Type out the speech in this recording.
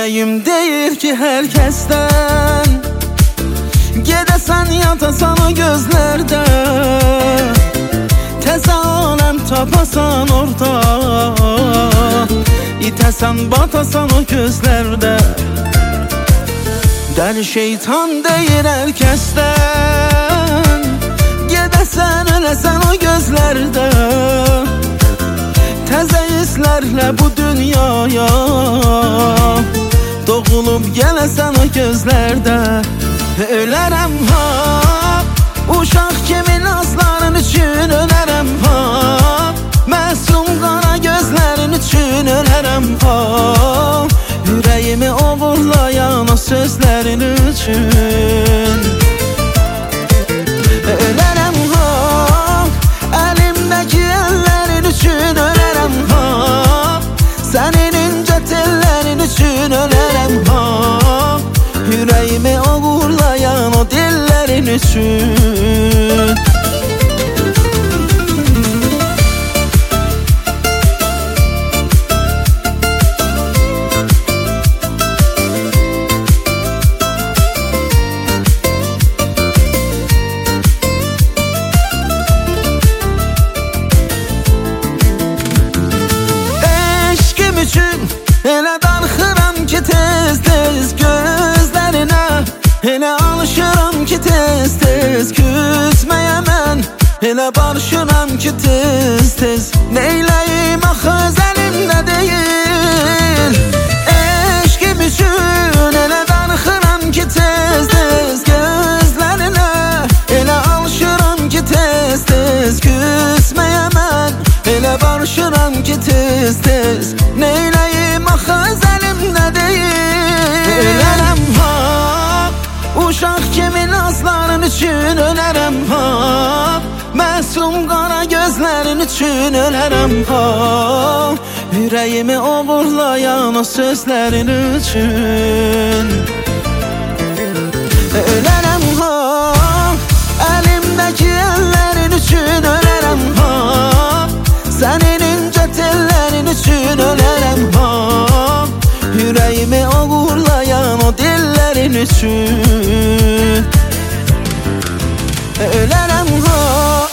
Ürəyim deyir ki hər kəsdən, gedəsən yatasan o gözlərdə, təzə aləm tapasan orada, itəsən batasan o gözlərdə. Dəli şeytan deyir hər kəsdən, gedəsən öləsən o gözlərdə, təzə hisslərlə bu dünyaya doğulub gələsən o gözlərdə. Ölərəm ha, uşaq kimi nazların üçün ölərəm ha, məsum qara gözlərin üçün ölərəm ha, ürəyimi oğurlayan o sözlərin üçün. Ölərəm ha, əlimdəki əllərin üçün ölərəm ha, sənin incə tellərin üçün ölərəm ha, ürəyimi oğurlayan o dillərin üçün. Elə darxıram ki tez-tez gözlərinə, elə alışıram ki tez-tez küsməyə mən, elə barışıram ki tez-tez. Neyləyim axı öz əlimdə deyil, eşqim üçün elə darxıram ki tez-tez gözlərinə, elə alışıram ki tez-tez küsməyə mən, elə barışıram ki tez-tez. Neyləyim axı öz əlimdə deyil. Ölərəm ha, uşaq kimi nazların üçün ölərəm ha, məsum qara gözlərin üçün ölərəm ha, ürəyimi oğurlayan o sözlərin üçün. Ölərəm ha, əlimdəki əllərin üçün ölərəm ha, sənin incə tellərin üçün ölərəm ha, ürəyimi oğurlayan o dillərin üçün. Ölərəm ha.